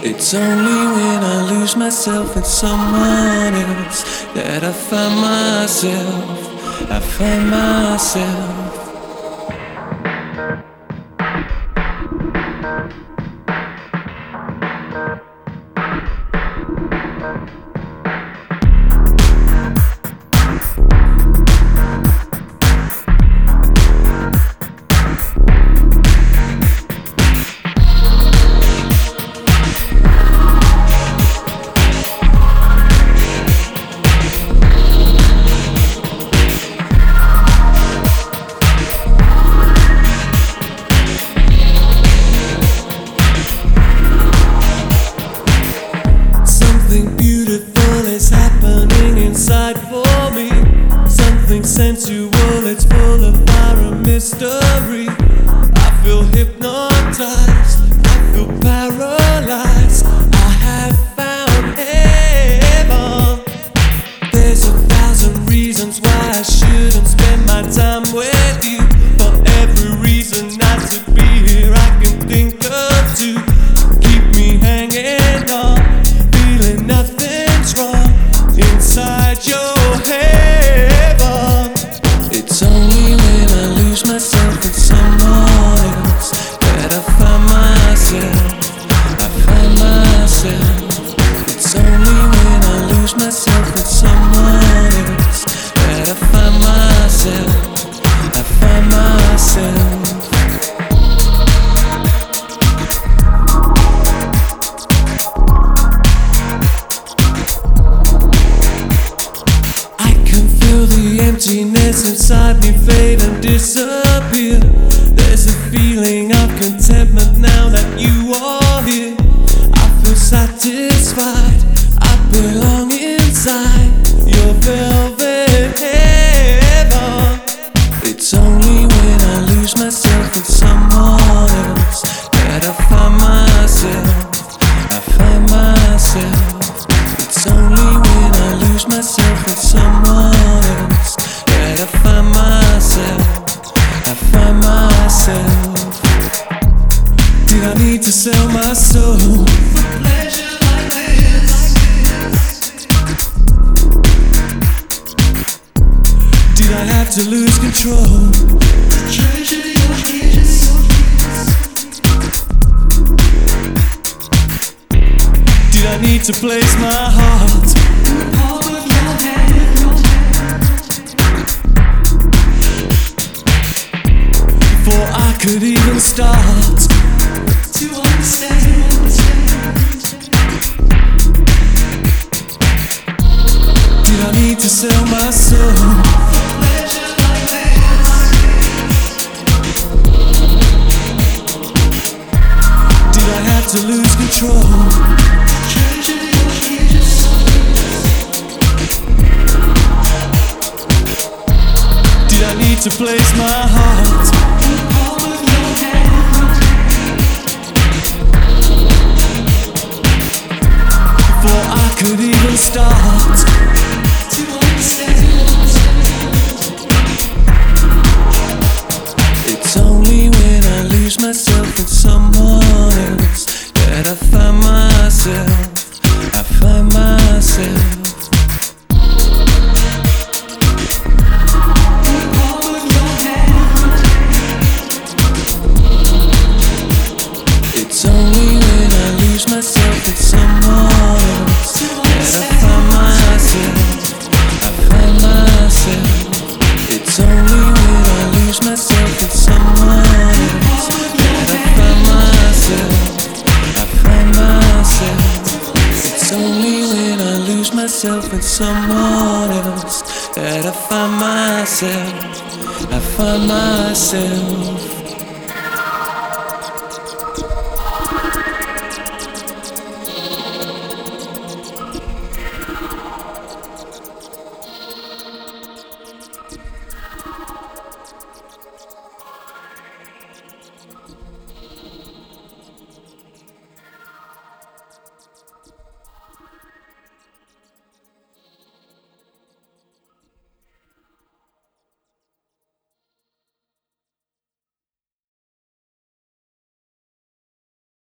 It's only when I lose myself in someone else that I find myself, I find myself. Something beautiful is happening inside for me. Something sensual, it's full of fire and mystery. I feel hypnotized, I feel paralyzed. I have found heaven. There's 1,000 reasons why I shouldn't spend my time with you. For every reason not to be here, I can think of two. Keep me hanging on, feeling nothing's wrong inside your heaven. It's only when I lose myself in someone else that I find myself, I find myself. It's only when I lose myself in someone else that I find myself, I find myself. The emptiness inside me fade and disappear. There's a feeling of contentment now that you are here. I feel satisfied, I belong inside your velvet heaven. It's only when I lose myself in someone else that I find myself, I find myself. It's only when I lose myself in someone else that I find myself, I find myself. Did I need to sell my soul for pleasure like this? Did I have to lose control to treasure your kiss? Did I need to place my heart in the palm of your hand? Before I could even start to understand. Did I need to sell my soul for pleasure like this? Did I have to lose control? Treasure your kiss. Did I need to place my heart in the palm of your hand? Before I could even start to understand. It's only when I lose myself in someone else that I find myself, I find myself. It's only when I lose myself in someone else that I find myself, I find myself. It's only when I lose myself in someone else that I find myself, I find myself. It's only when I lose myself in someone else that I find myself, I find myself.